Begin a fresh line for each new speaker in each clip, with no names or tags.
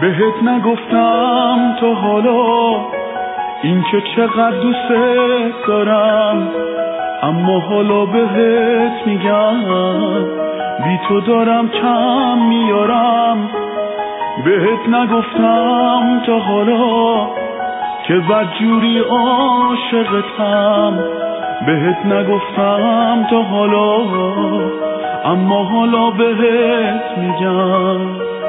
بهت نگفتم تا حالا این که چقدر دوست دارم، اما حالا بهت میگم بی تو دارم کم میارم. بهت نگفتم تا حالا که بدجوری عاشقتم، بهت نگفتم تا حالا اما حالا بهت میگم.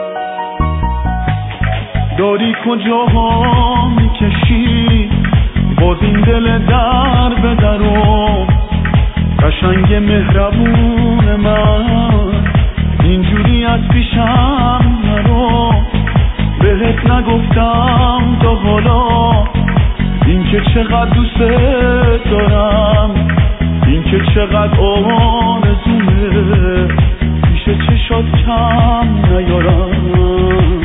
داری کجاها میکشی باز این دل در به درو، قشنگ مهربون من اینجوری از پیشم نرو. بهت نگفتم تا حالا این که چقدر دوست دارم، این که چقدر آرزومه پیش چشات کم نیارم.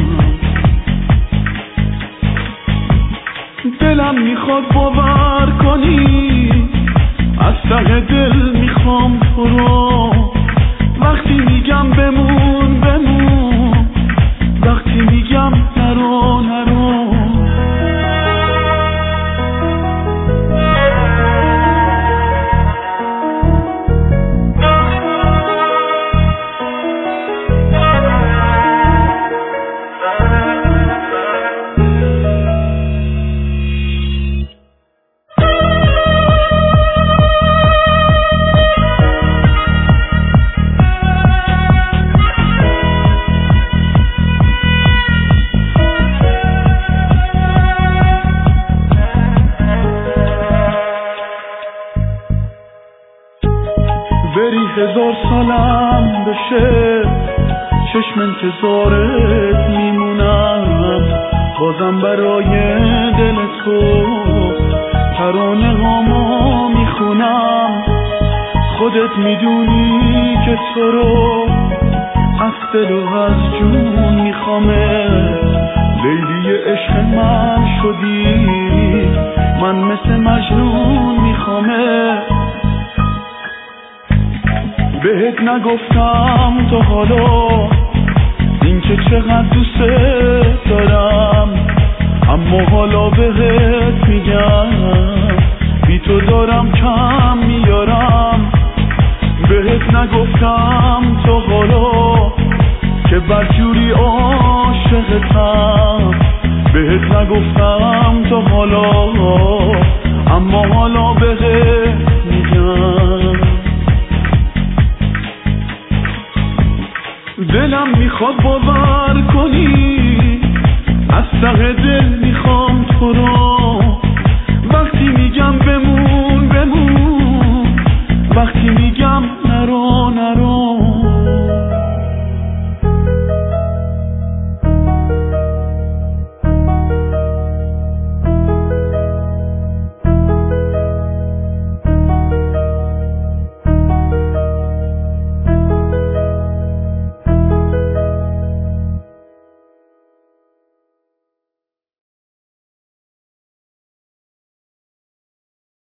دلم میخواد باور کنی از ته دل میخوام تو رو، وقتی میگم بمون بمون، وقتی میگم نرو نرو. بری 1000 سالم بشه چشم انتظارت میمونم، بازم برای دل تو ترانه هامو میخونم. خودت میدونی که تو رو از دل و از جون میخوامه، لیلی عشق من شدی من مثل مجنون میخوامه. بهت نگفتم تا حالا این که چقدر دوست دارم، اما حالا بهت میگم بی تو دارم کم میارم. بهت نگفتم تا حالا که بدجوری عاشقتم، بهت نگفتم تا حالا اما حالا بهت میگم. دلم میخواد باور کنی از ته دل میخوام تو رو،